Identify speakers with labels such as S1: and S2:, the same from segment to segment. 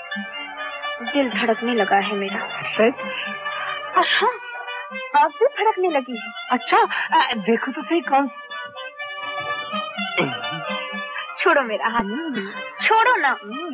S1: दिल धड़कने लगा है मेरा।
S2: सच?
S1: हाँ, आग भी धड़कने लगी है।
S2: अच्छा, देखो तो सही कौन।
S1: छोड़ो मेरा हाथ, छोड़ो ना।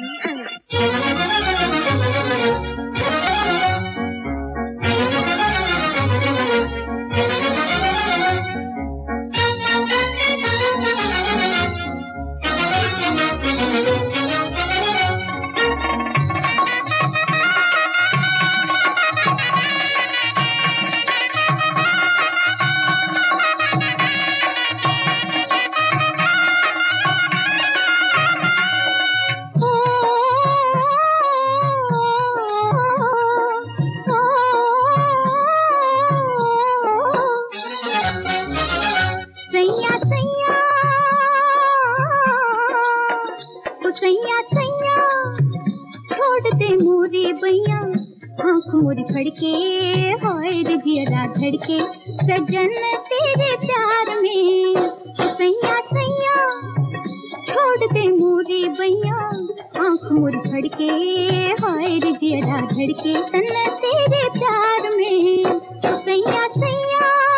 S3: मोरी फड़के हाय रे जिया धड़के सजन तेरे प्यार में। सैया सैया छोड़ दे मोरी बैया, आँख मोरी फड़के हाय रे जिया धड़के तन तेरे प्यार में। सैया सैया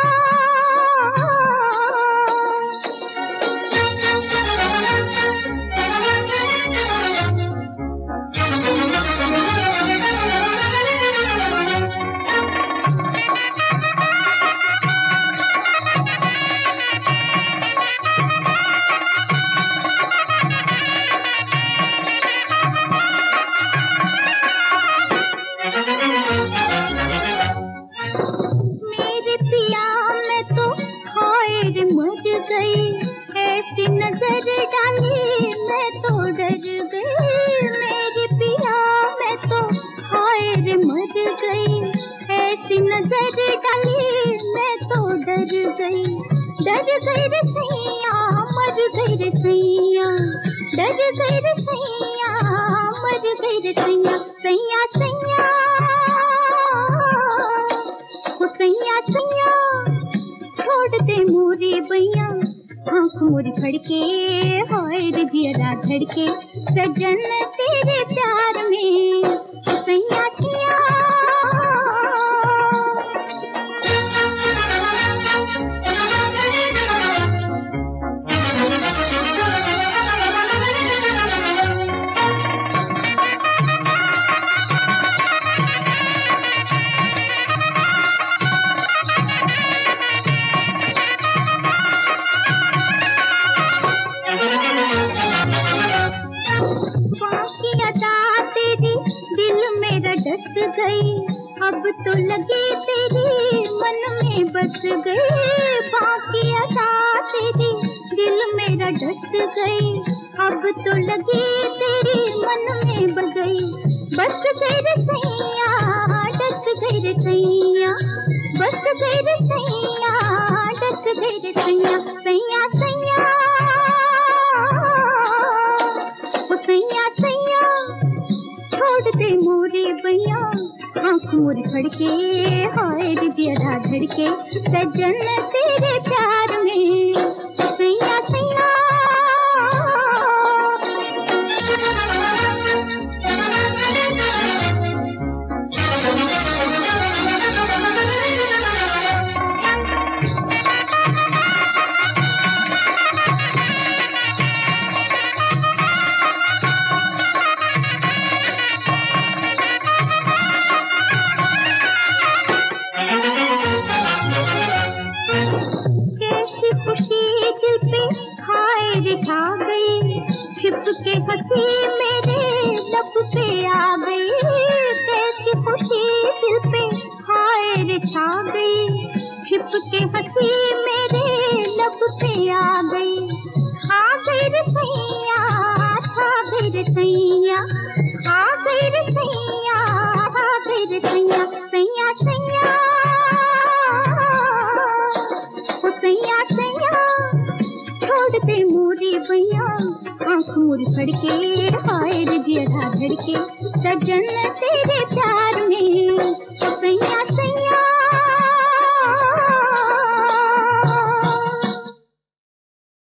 S3: ऐसी नजर डाली मैं तो डर गई। मेरी पिया मैं तो हाय रे मर गई। ऐसी नजर डाली मैं तो डर गई। डर गई रे सैया मर गई रे सैया। डर गई रे सैया मर गई रे सैया। सैया सैया ओ सैया सैया छोड़ दे मोरी बैया, आँख मोरी फड़के हाय रे जिया धड़के सजन तेरे प्यार में। सैया सैया डस गई अब तो लगे तेरी मन में बस गई। बाकी अदा तेरी दिल मेरा डस गई अब तो लगे तेरी मन में बस गई। बस गई रे सैया डस गई रे सैया। बस गई रे सैया डस गई रे सैया। सैया सैया ओ सैया सैया छोड़ दे मोरी बैया, आँख मोरी फड़के हाय रे जिया धड़के सजन तेरे प्यार में। सैया सैया छा गई छिप के हंसी मेरे लब पे आ गई। कैसी खुशी दिल पे हाय रे छा गई छिप के हंसी मेरे लब पे आ गई। आ गई रे सैया छा गई रे सैया। आ गई रे सैया आ गई रे सैया। सैया सैया ओ सैया सैया छोड़ दे मोरी बैया, आँख मोरी फड़के हाय रे जिया धड़के सजन तेरे प्यार में। सैया